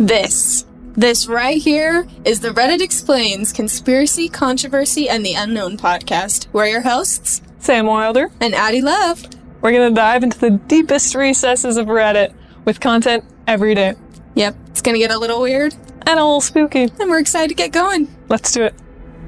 This right here is the Reddit Explains Conspiracy, Controversy, and the Unknown podcast. We're your hosts, Sam Wilder and Addie Love. We're going to dive into the deepest recesses of Reddit with content every day. Yep, it's going to get a little weird. And a little spooky. And we're excited to get going. Let's do it.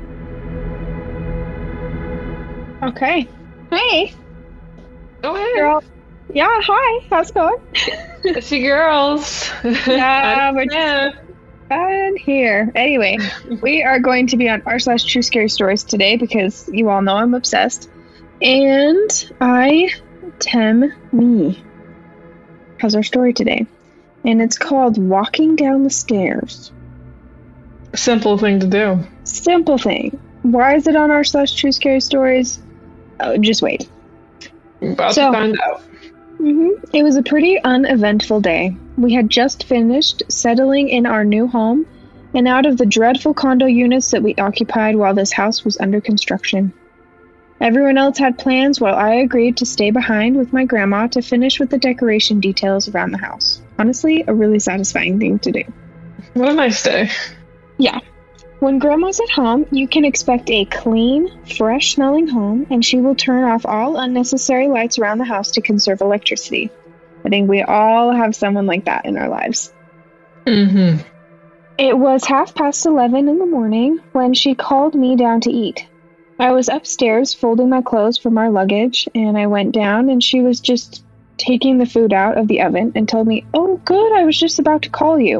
Okay. Hey. Go ahead. Girl. Yeah, hi. How's it going? It's you girls. Yeah, we're fun here. Anyway, we are going to be on r/True Scary Stories today because you all know I'm obsessed. And I tem me has our story today. And it's called Walking Down the Stairs. Simple thing to do. Simple thing. Why is it on r/True Scary Stories? Oh, just wait. We're about to find out. It was a pretty uneventful day. We had just finished settling in our new home and out of the dreadful condo units that we occupied while this house was under construction. Everyone else had plans while I agreed to stay behind with my grandma to finish with the decoration details around the house. Honestly, a really satisfying thing to do. What a nice day. Yeah. When Grandma's at home, you can expect a clean, fresh-smelling home, and she will turn off all unnecessary lights around the house to conserve electricity. I think we all have someone like that in our lives. Mm-hmm. It was 11:30 in the morning when she called me down to eat. I was upstairs folding my clothes from our luggage, and I went down, and she was just taking the food out of the oven and told me, "Oh, good, I was just about to call you."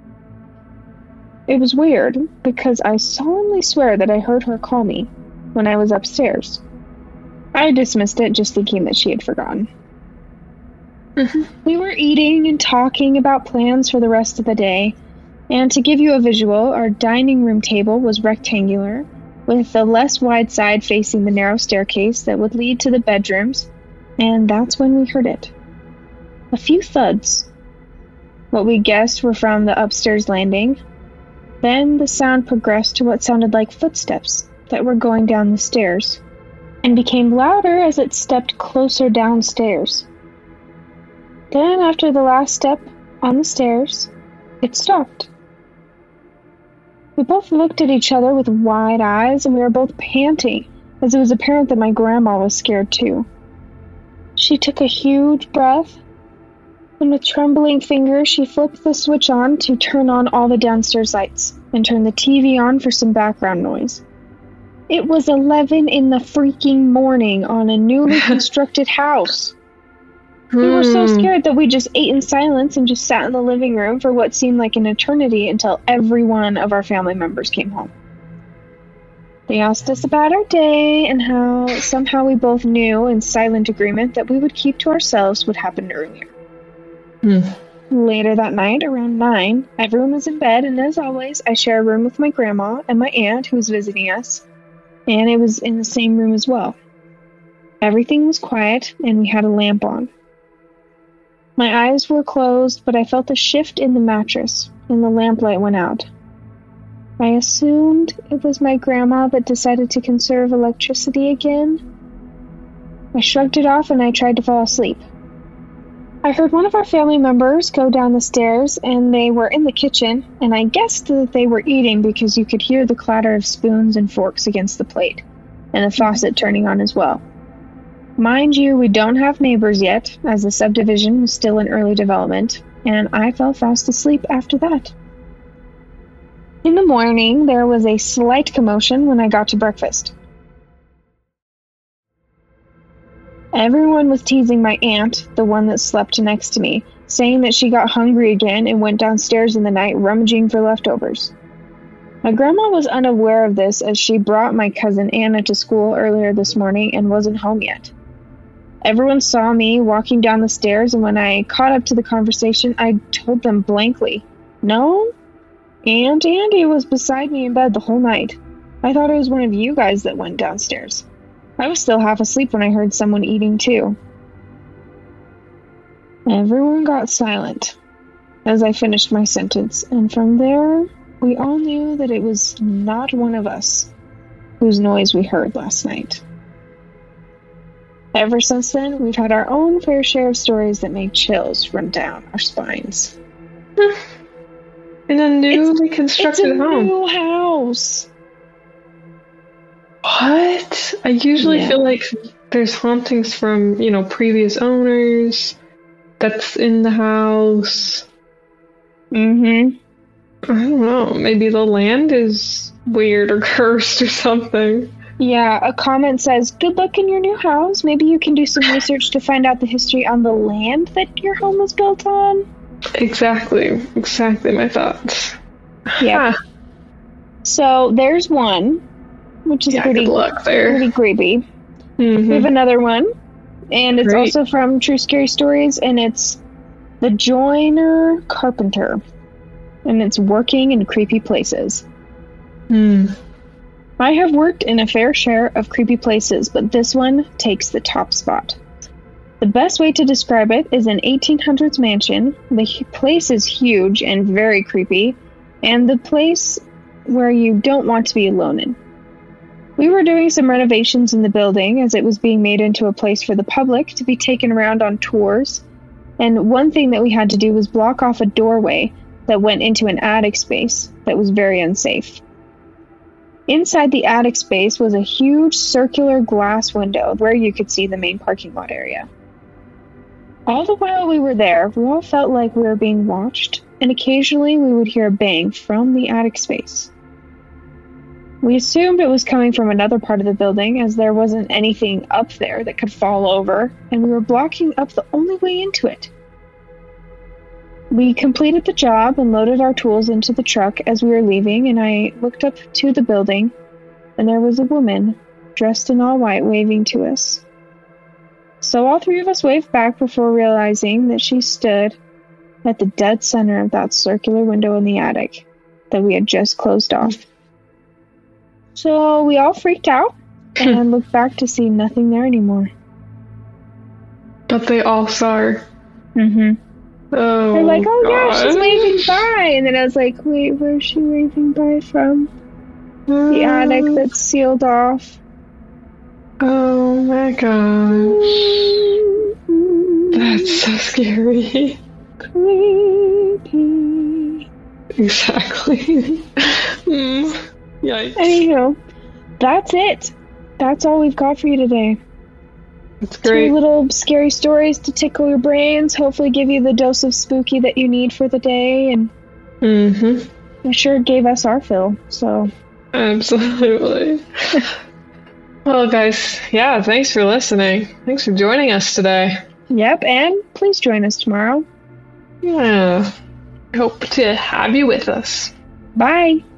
It was weird, because I solemnly swear that I heard her call me when I was upstairs. I dismissed it, just thinking that she had forgotten. We were eating and talking about plans for the rest of the day, and to give you a visual, our dining room table was rectangular, with the less wide side facing the narrow staircase that would lead to the bedrooms, and that's when we heard it. A few thuds. What we guessed were from the upstairs landing. Then the sound progressed to what sounded like footsteps that were going down the stairs, and became louder as it stepped closer downstairs. Then, after the last step on the stairs, it stopped. We both looked at each other with wide eyes, and we were both panting, as it was apparent that my grandma was scared too. She took a huge breath, and with trembling fingers, she flipped the switch on to turn on all the downstairs lights and turn the TV on for some background noise. It was 11 in the freaking morning on a newly constructed house. We were so scared that we just ate in silence and just sat in the living room for what seemed like an eternity until every one of our family members came home. They asked us about our day and how somehow we both knew in silent agreement that we would keep to ourselves what happened earlier. Later that night, around 9, everyone was in bed, and as always, I share a room with my grandma and my aunt who was visiting us, and it was in the same room as well. Everything was quiet, and we had a lamp on. My eyes were closed, but I felt a shift in the mattress, and the lamplight went out. I assumed it was my grandma that decided to conserve electricity again. I shrugged it off, and I tried to fall asleep. I heard one of our family members go down the stairs, and they were in the kitchen, and I guessed that they were eating because you could hear the clatter of spoons and forks against the plate, and the faucet turning on as well. Mind you, we don't have neighbors yet, as the subdivision was still in early development, and I fell fast asleep after that. In the morning, there was a slight commotion when I got to breakfast. Everyone was teasing my aunt, the one that slept next to me, saying that she got hungry again and went downstairs in the night rummaging for leftovers. My grandma was unaware of this as she brought my cousin Anna to school earlier this morning and wasn't home yet. Everyone saw me walking down the stairs, and when I caught up to the conversation, I told them blankly, "No, Aunt Andy was beside me in bed the whole night. I thought it was one of you guys that went downstairs. I was still half asleep when I heard someone eating too." Everyone got silent as I finished my sentence, and from there, we all knew that it was not one of us whose noise we heard last night. Ever since then, we've had our own fair share of stories that made chills run down our spines. In a newly constructed it's a home. new house. What? I usually feel like there's hauntings from, previous owners that's in the house. Mm-hmm. I don't know. Maybe the land is weird or cursed or something. Yeah, a comment says, good luck in your new house. Maybe you can do some research to find out the history on the land that your home was built on. Exactly my thoughts. Yeah. Huh. So there's one, which is pretty good luck there. pretty creepy. Mhm. We have another one, and it's Great. also from True Scary Stories, and it's The Joiner Carpenter, and it's working in creepy places. I have worked in a fair share of creepy places, but this one takes the top spot. The best way to describe it is an 1800s mansion. The place is huge and very creepy, and the place where you don't want to be alone in. We were doing some renovations in the building as it was being made into a place for the public to be taken around on tours, and one thing that we had to do was block off a doorway that went into an attic space that was very unsafe. Inside the attic space was a huge circular glass window where you could see the main parking lot area. All the while we were there, we all felt like we were being watched, and occasionally we would hear a bang from the attic space. We assumed it was coming from another part of the building, as there wasn't anything up there that could fall over, and we were blocking up the only way into it. We completed the job and loaded our tools into the truck as we were leaving, and I looked up to the building, and there was a woman dressed in all white waving to us. So all three of us waved back before realizing that she stood at the dead center of that circular window in the attic that we had just closed off. So we all freaked out and looked back to see nothing there anymore. But they all saw her. Mm-hmm. Oh, They're like, oh yeah, she's gosh. waving by. And then I was like, wait, where's she waving by from? The attic that's sealed off. Oh my gosh. That's so scary. Creepy. Exactly. Yikes. Anyhow, that's it. That's all we've got for you today. That's great. 2 little scary stories to tickle your brains, hopefully give you the dose of spooky that you need for the day, and it sure gave us our fill, so. Absolutely. Well, guys, yeah, thanks for listening. Thanks for joining us today. Yep, and please join us tomorrow. Yeah. Hope to have you with us. Bye!